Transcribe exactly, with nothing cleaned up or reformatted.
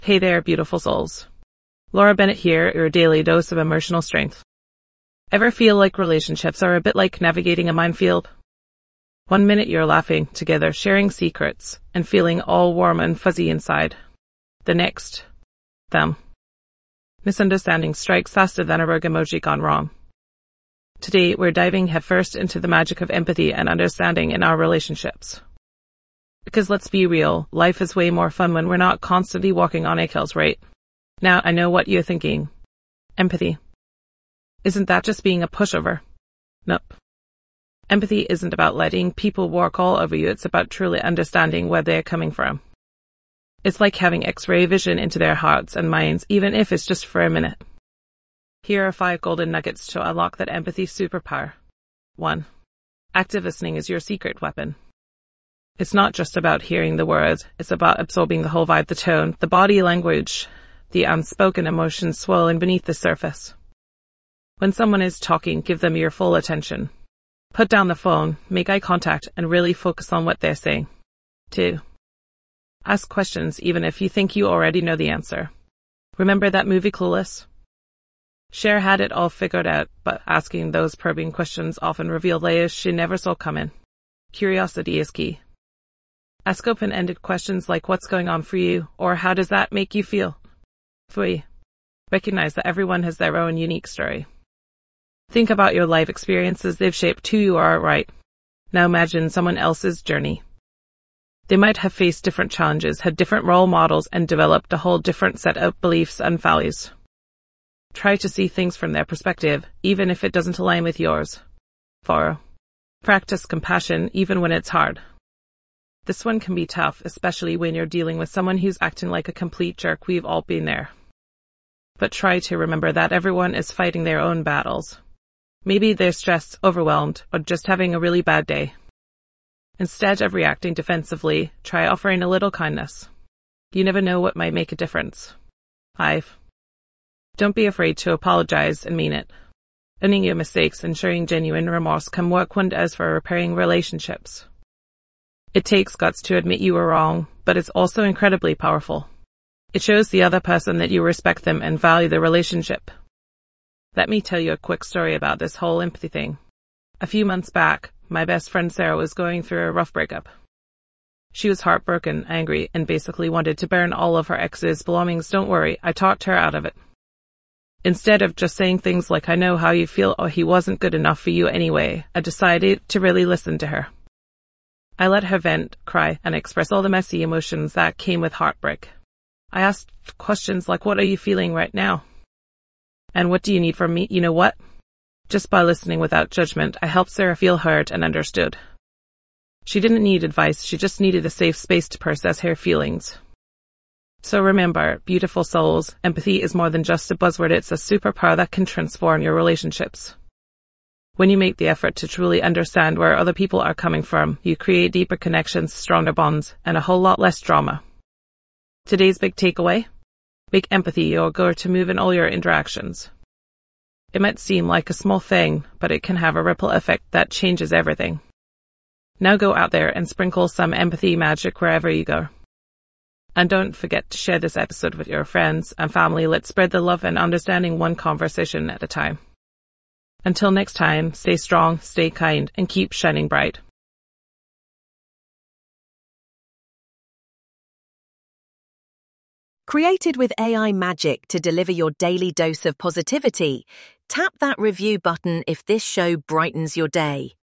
Hey there, beautiful souls. Laura Bennett here, your daily dose of emotional strength. Ever feel like relationships are a bit like navigating a minefield? One minute you're laughing together, sharing secrets, and feeling all warm and fuzzy inside. The next, them. Misunderstanding strikes faster than a rogue emoji gone wrong. Today, we're diving headfirst into the magic of empathy and understanding in our relationships. Because let's be real, life is way more fun when we're not constantly walking on eggshells, right? Now, I know what you're thinking. Empathy. Isn't that just being a pushover? Nope. Empathy isn't about letting people walk all over you, it's about truly understanding where they're coming from. It's like having X-ray vision into their hearts and minds, even if it's just for a minute. Here are five golden nuggets to unlock that empathy superpower. One. Active listening is your secret weapon. It's not just about hearing the words, it's about absorbing the whole vibe, the tone, the body language, the unspoken emotions swirling beneath the surface. When someone is talking, give them your full attention. Put down the phone, make eye contact, and really focus on what they're saying. Two. Ask questions even if you think you already know the answer. Remember that movie Clueless? Cher had it all figured out, but asking those probing questions often revealed layers she never saw coming. Curiosity is key. Ask open-ended questions like what's going on for you, or how does that make you feel? Three. Recognize that everyone has their own unique story. Think about your life experiences, they've shaped who you are, right? Now imagine someone else's journey. They might have faced different challenges, had different role models, and developed a whole different set of beliefs and values. Try to see things from their perspective, even if it doesn't align with yours. Four. Practice compassion even when it's hard. This one can be tough, especially when you're dealing with someone who's acting like a complete jerk. We've all been there. But try to remember that everyone is fighting their own battles. Maybe they're stressed, overwhelmed, or just having a really bad day. Instead of reacting defensively, try offering a little kindness. You never know what might make a difference. Five. Don't be afraid to apologize and mean it. Owning your mistakes and showing genuine remorse can work wonders for repairing relationships. It takes guts to admit you were wrong, but it's also incredibly powerful. It shows the other person that you respect them and value the relationship. Let me tell you a quick story about this whole empathy thing. A few months back, my best friend Sarah was going through a rough breakup. She was heartbroken, angry, and basically wanted to burn all of her ex's belongings. Don't worry, I talked her out of it. Instead of just saying things like, I know how you feel, or he wasn't good enough for you anyway, I decided to really listen to her. I let her vent, cry, and express all the messy emotions that came with heartbreak. I asked questions like, what are you feeling right now? And what do you need from me? You know what? Just by listening without judgment, I helped Sarah feel heard and understood. She didn't need advice, she just needed a safe space to process her feelings. So remember, beautiful souls, empathy is more than just a buzzword, it's a superpower that can transform your relationships. When you make the effort to truly understand where other people are coming from, you create deeper connections, stronger bonds, and a whole lot less drama. Today's big takeaway? Make empathy your go-to move in all your interactions. It might seem like a small thing, but it can have a ripple effect that changes everything. Now go out there and sprinkle some empathy magic wherever you go. And don't forget to share this episode with your friends and family. Let's spread the love and understanding one conversation at a time. Until next time, stay strong, stay kind, and keep shining bright. Created with A I magic to deliver your daily dose of positivity, tap that review button if this show brightens your day.